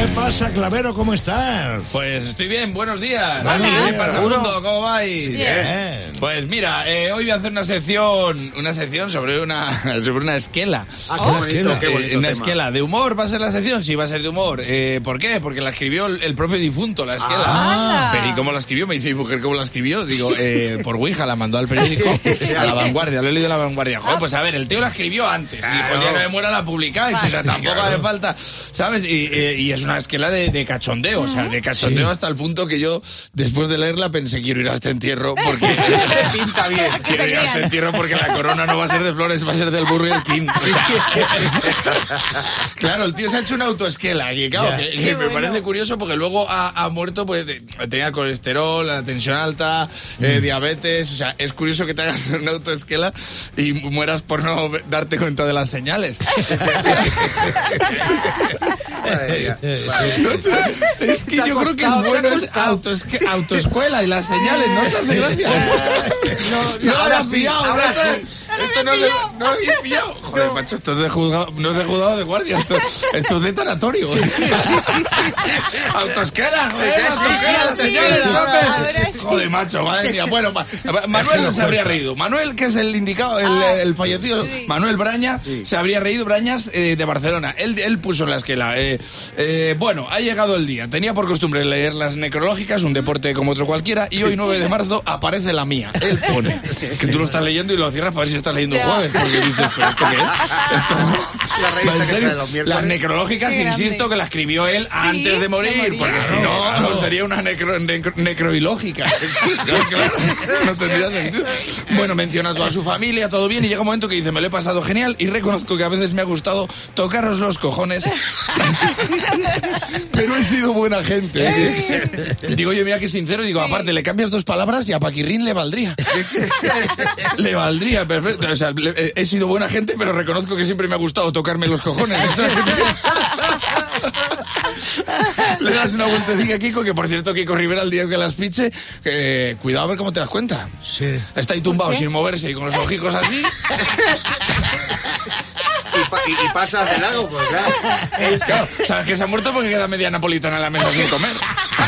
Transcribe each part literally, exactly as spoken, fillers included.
pasa, Clavero? ¿Cómo estás? Pues estoy bien, buenos días. Buenos días. ¿Qué pasa, mundo? ¿Cómo vais? Bien. Pues mira, eh, hoy voy a hacer una sección, una sección sobre una, sobre una esquela. Ah, qué bonito, qué bonito Eh, una tema. esquela de humor. ¿Va a ser la sección? Sí, va a ser de humor. Eh, ¿Por qué? Porque la escribió el, el propio difunto, la esquela. Ah. Pero ¿y cómo la escribió? Me dice, ¿y mujer cómo la escribió? Digo, eh, por Ouija, la mandó al periódico, a La Vanguardia, lo he leído en La Vanguardia. Joder, pues a ver, el tío la escribió antes. Y dijo, el día que me muera la publicáis. O sea, tampoco hace falta, ¿sabes? Y, eh, y es una esquela de, de cachondeo, o sea, de cachondeo Sí. hasta el punto que yo, después de leerla, pensé, quiero ir a este entierro porque... Pinta bien. Quiero ir a este entierro porque la corona no va a ser de flores, va a ser del Burger King. O sea, claro, el tío se ha hecho una autoesquela y claro, Ya. que, que Qué me bueno. parece curioso porque luego ha, ha muerto, pues de- tenía colesterol, la tensión alta, eh, diabetes, o sea, es curioso que te hagas una autoesquela y mueras por no darte cuenta de las señales. Madre mía. Es que yo creo que es bueno es autoesque- autoescuela y las señales, ¿no te hace gracia? No, no lo ahora había sí, pillado, ahora ¿no? sí. Esto no, es de, no lo había pillado. Joder, macho, esto es de juzgado, no es de juzgado de guardia, esto, esto es de tanatorio. Autoesquela, joder, Sí, sí, autoesquela, sí, señores, sí, hombre. ahora sí. Joder, macho, madre mía. Bueno, Ma- Manuel no se habría reído. Manuel, que es el indicado, el, Ah, el fallecido, sí. Manuel Braña, se habría reído. Brañas, eh, de Barcelona. Él, él puso en la esquela. Eh, eh, bueno, ha llegado el día. Tenía por costumbre leer las necrológicas, un deporte como otro cualquiera, y hoy, nueve de marzo, aparece la mía. Él pone. Que tú lo estás leyendo y lo cierras para ver si estás leyendo el Ya. jueves. Porque dices, ¿pero esto qué es? Esto... La revista ¿En que serio? sale los miércoles. Las necrológicas, Qué grande. insisto, que la escribió él antes de morir, de morir. porque si no, Claro. no sería una necro, necro- necroilógica. Claro, claro, no tendría sentido. Bueno, menciona a toda su familia, todo bien, y llega un momento que dice, me lo he pasado genial, y reconozco que a veces me ha gustado tocaros los cojones, pero he sido buena gente. Digo, yo mira que sincero, digo, aparte, le cambias dos palabras y a Paquirrín le valdría. Le valdría, perfecto. O sea, le- he sido buena gente, pero reconozco que siempre me ha gustado tocarme los cojones. Le das una vueltecilla a Kiko, que por cierto, Kiko Rivera, el día que las fiche, eh, cuidado a ver cómo te das cuenta. Sí. Está ahí tumbado sin moverse y con los ojicos así. Y, pa- y, y pasas de largo, pues ya. Es, claro, sabes que se ha muerto porque queda media napolitana en la mesa sin comer.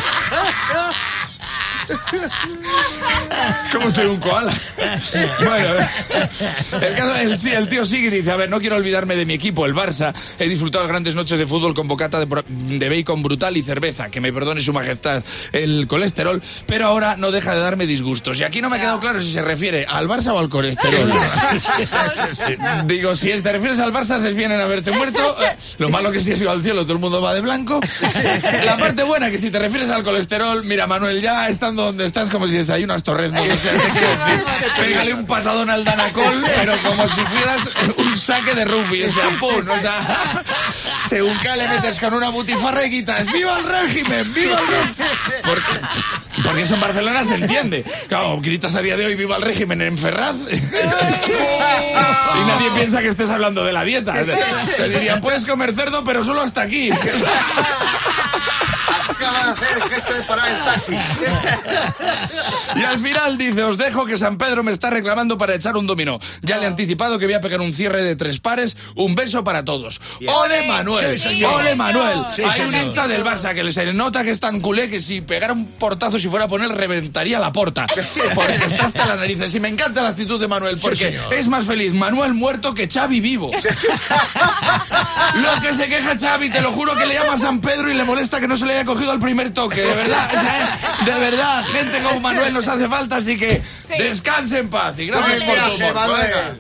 ¿Cómo estoy un koala? Bueno, el, caso, el, sí, el tío sigue y dice, a ver, no quiero olvidarme de mi equipo, el Barça. He disfrutado de grandes noches de fútbol con bocata de, pro- de bacon brutal y cerveza, que me perdone su majestad el colesterol, pero ahora no deja de darme disgustos. Y aquí no me ha quedado claro si se refiere al Barça o al colesterol. Digo, si te refieres al Barça, haces bien en haberte muerto. Eh, Lo malo que si has ido al cielo, todo el mundo va de blanco. La parte buena, que si te refieres al colesterol, mira, Manuel, ya estando donde estás, como si desayunas torreznos. O sea, te quiero decir, pégale un patadón al Danacol, pero como si fueras un saque de rugby. O sea, pum, o sea, según que le metes con una butifarra y quitas, ¡viva el régimen! ¡Viva el régimen! Porque, porque eso en Barcelona se entiende. Claro, gritas a día de hoy, ¡viva el régimen! En Ferraz. Y nadie piensa que estés hablando de la dieta. Te dirían, puedes comer cerdo, pero solo hasta aquí. Acaba de hacer el gesto de parar el taxi. Y al final dice, os dejo que San Pedro me está reclamando para echar un dominó. Ya le he anticipado que voy a pegar un cierre de tres pares. Un beso para todos. ¡Ole, Manuel! Sí, señor. ¡Ole, Manuel! Sí, Hay un señor. hincha del Barça que se le nota que es tan culé que si pegara un portazo, si fuera a poner, reventaría la porta. Porque está hasta las narices. Y me encanta la actitud de Manuel, porque señor. es más feliz Manuel muerto que Xavi vivo. Lo que se queja Xavi, te lo juro que le llama a San Pedro y le molesta que no se le haya cogido al primer toque, de verdad, o sea, de verdad, gente como Manuel nos hace falta, así que Sí. descanse en paz y gracias Buen por tu viaje, humor, Manuel. colega.